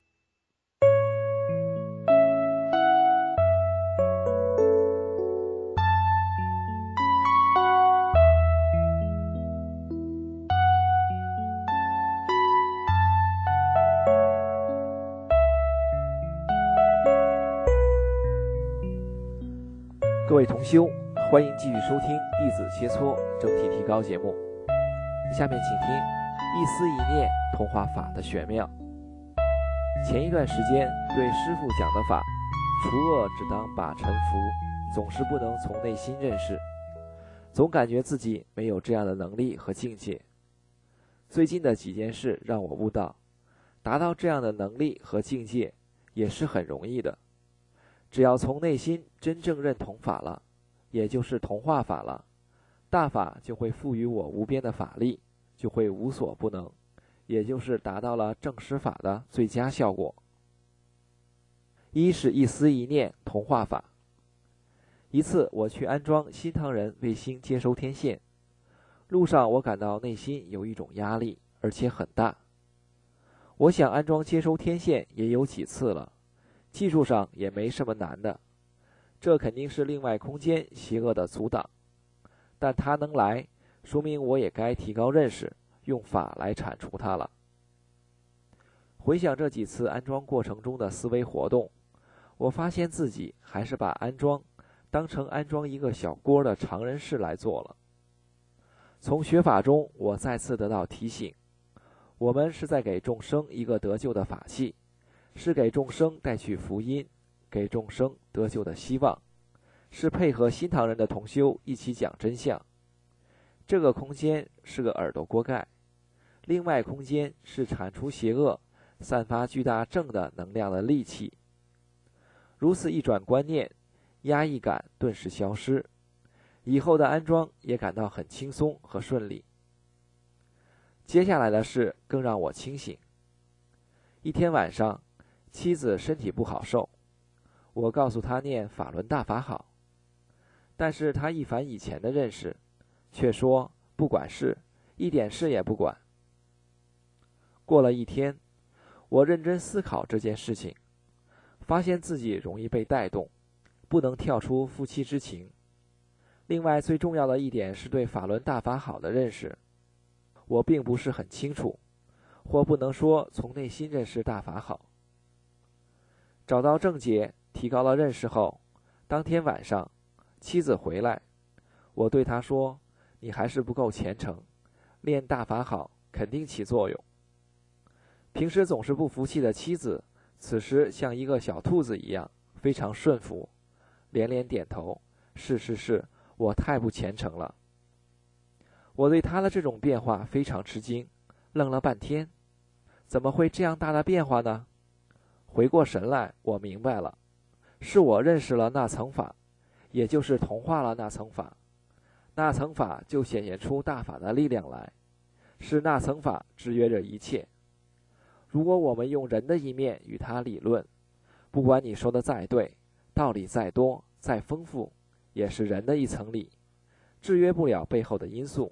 各位同修，欢迎继续收听弟子切磋整体提高节目。下面请听一思一念通化法的玄妙。前一段时间对师父讲的法，除恶只当把尘拂，总是不能从内心认识，总感觉自己没有这样的能力和境界。最近的几件事让我悟到，达到这样的能力和境界也是很容易的。只要从内心真正认同法了，也就是同化法了，大法就会赋予我无边的法力，就会无所不能，也就是达到了正施法的最佳效果。一是一思一念同化法。一次我去安装新唐人卫星接收天线，路上我感到内心有一种压力，而且很大。我想安装接收天线也有几次了，技术上也没什么难的，这肯定是另外空间邪恶的阻挡，但它能来，说明我也该提高认识，用法来铲除它了。回想这几次安装过程中的思维活动，我发现自己还是把安装当成安装一个小锅的常人事来做了。从学法中，我再次得到提醒，我们是在给众生一个得救的法器，是给众生带去福音，给众生得救的希望，是配合新唐人的同修一起讲真相。这个空间是个耳朵锅盖，另外空间是铲除邪恶、散发巨大正的能量的利器。如此一转观念，压抑感顿时消失，以后的安装也感到很轻松和顺利。接下来的事更让我清醒。一天晚上，妻子身体不好受，我告诉她念法轮大法好，但是她一反以前的认识，却说不管事，一点事也不管。过了一天，我认真思考这件事情，发现自己容易被带动，不能跳出夫妻之情。另外最重要的一点是对法轮大法好的认识，我并不是很清楚，或不能说从内心认识大法好。找到正解，提高了认识后，当天晚上妻子回来，我对她说，你还是不够虔诚，练大法好肯定起作用。平时总是不服气的妻子，此时像一个小兔子一样，非常顺服，连连点头，是是是，我太不虔诚了。我对她的这种变化非常吃惊，愣了半天，怎么会这样大的变化呢？回过神来，我明白了，是我认识了那层法，也就是同化了那层法，那层法就显现出大法的力量来，是那层法制约着一切。如果我们用人的一面与它理论，不管你说的再对，道理再多再丰富，也是人的一层理，制约不了背后的因素，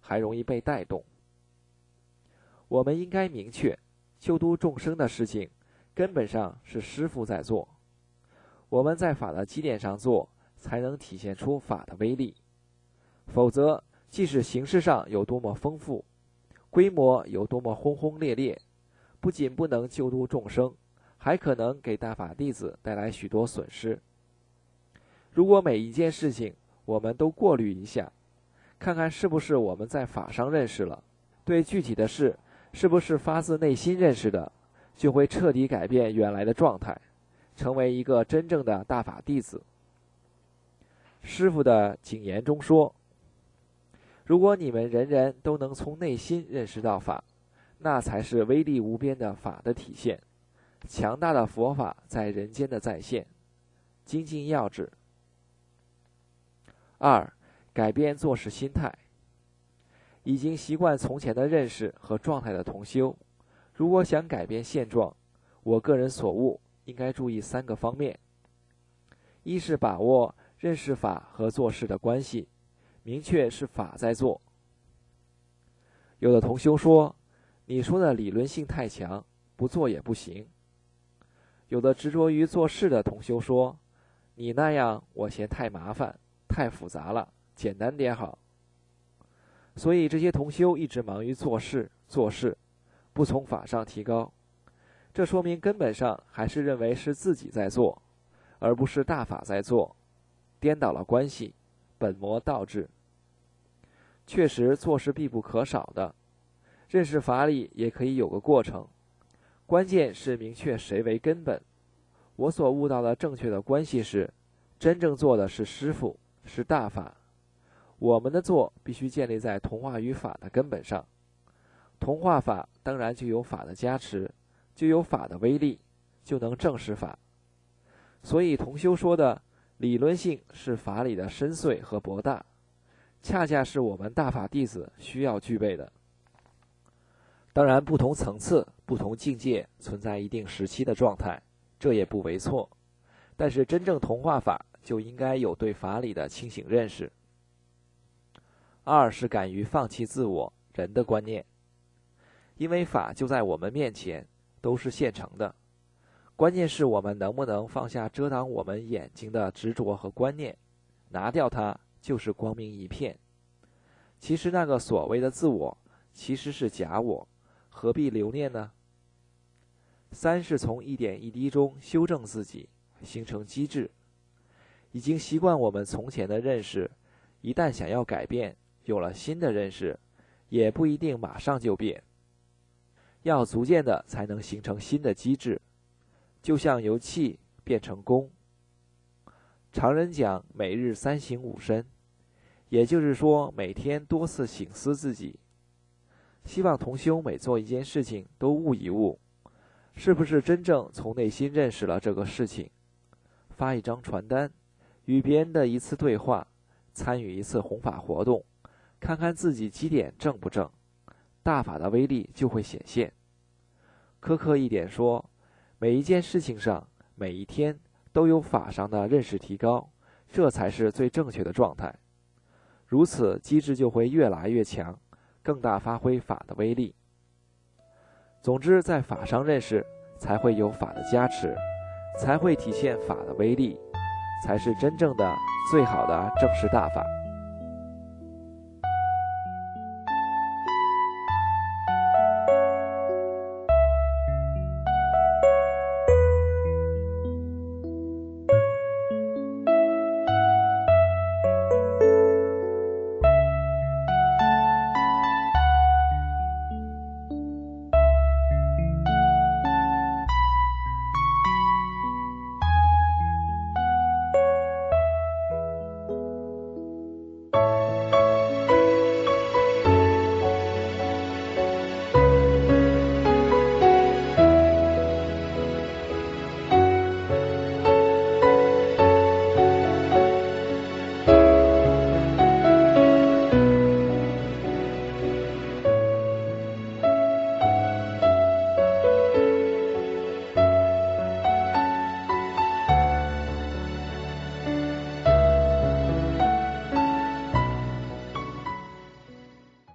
还容易被带动。我们应该明确，救度众生的事情根本上是师父在做，我们在法的基点上做，才能体现出法的威力。否则，即使形式上有多么丰富，规模有多么轰轰烈烈，不仅不能救度众生，还可能给大法弟子带来许多损失。如果每一件事情我们都过滤一下，看看是不是我们在法上认识了，对具体的事是不是发自内心认识的，就会彻底改变原来的状态，成为一个真正的大法弟子。师父的警言中说，如果你们人人都能从内心认识到法，那才是威力无边的法的体现，强大的佛法在人间的再现。精进要旨。二，改变做事心态。已经习惯从前的认识和状态的同修，如果想改变现状，我个人所悟应该注意三个方面。一是把握认识法和做事的关系，明确是法在做。有的同修说，你说的理论性太强，不做也不行。有的执着于做事的同修说，你那样我嫌太麻烦，太复杂了，简单点好。所以这些同修一直忙于做事做事，不从法上提高，这说明根本上还是认为是自己在做，而不是大法在做，颠倒了关系，本末倒置。确实做事必不可少的，认识法理也可以有个过程，关键是明确谁为根本。我所悟到的正确的关系是，真正做的是师父，是大法。我们的做必须建立在同化于法的根本上，同化法当然就有法的加持，就有法的威力，就能证实法。所以同修说的理论性是法理的深邃和博大，恰恰是我们大法弟子需要具备的。当然不同层次不同境界存在一定时期的状态，这也不为错，但是真正同化法就应该有对法理的清醒认识。二是敢于放弃自我人的观念，因为法就在我们面前，都是现成的，关键是我们能不能放下遮挡我们眼睛的执着和观念，拿掉它就是光明一片。其实那个所谓的自我其实是假我，何必留念呢？三是从一点一滴中修正自己，形成机制。已经习惯我们从前的认识，一旦想要改变，有了新的认识，也不一定马上就变，要逐渐的才能形成新的机制，就像由气变成功。常人讲每日三省吾身，也就是说每天多次省思自己。希望同修每做一件事情都悟一悟，是不是真正从内心认识了这个事情。发一张传单，与别人的一次对话，参与一次弘法活动，看看自己基点正不正，大法的威力就会显现。苛刻一点说，每一件事情上，每一天都有法上的认识提高，这才是最正确的状态。如此机制就会越来越强，更大发挥法的威力。总之，在法上认识，才会有法的加持，才会体现法的威力，才是真正的最好的正式大法。